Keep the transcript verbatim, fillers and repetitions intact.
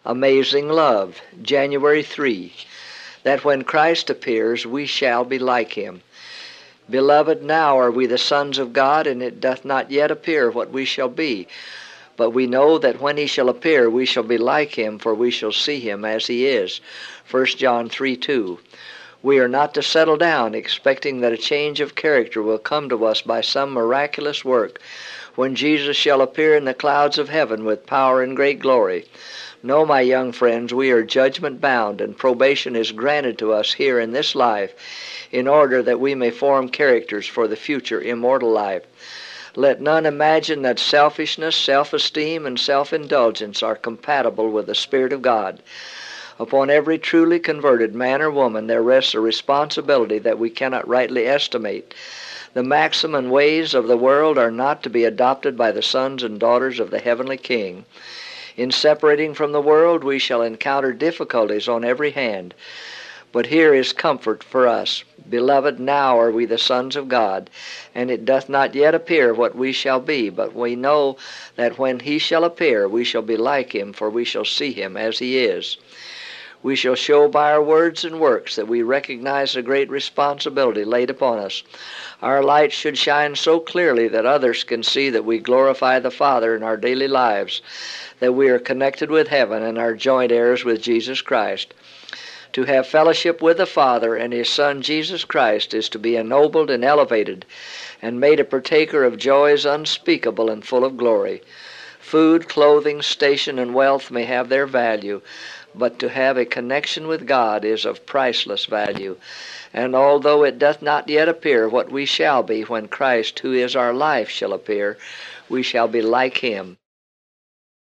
Amazing love, January third, that when Christ appears we shall be like him. Beloved, now are we the sons of God, and it doth not yet appear what we shall be. But we know that when he shall appear we shall be like him, for we shall see him as he is. First John three two. We are not to settle down expecting that a change of character will come to us by some miraculous work when Jesus shall appear in the clouds of heaven with power and great glory. No, my young friends, we are judgment bound, and probation is granted to us here in this life in order that we may form characters for the future immortal life. Let none imagine that selfishness, self-esteem, and self-indulgence are compatible with the Spirit of God. Upon every truly converted man or woman there rests a responsibility that we cannot rightly estimate. The maxim and ways of the world are not to be adopted by the sons and daughters of the heavenly King. In separating from the world we shall encounter difficulties on every hand. But here is comfort for us. Beloved, now are we the sons of God, and it doth not yet appear what we shall be, but we know that when he shall appear we shall be like him, for we shall see him as he is. We shall show by our words and works that we recognize the great responsibility laid upon us. Our light should shine so clearly that others can see that we glorify the Father in our daily lives, that we are connected with heaven and are joint heirs with Jesus Christ. To have fellowship with the Father and his Son Jesus Christ is to be ennobled and elevated and made a partaker of joys unspeakable and full of glory. Food, clothing, station, and wealth may have their value, but to have a connection with God is of priceless value. And although it doth not yet appear what we shall be when Christ, who is our life, shall appear, we shall be like him.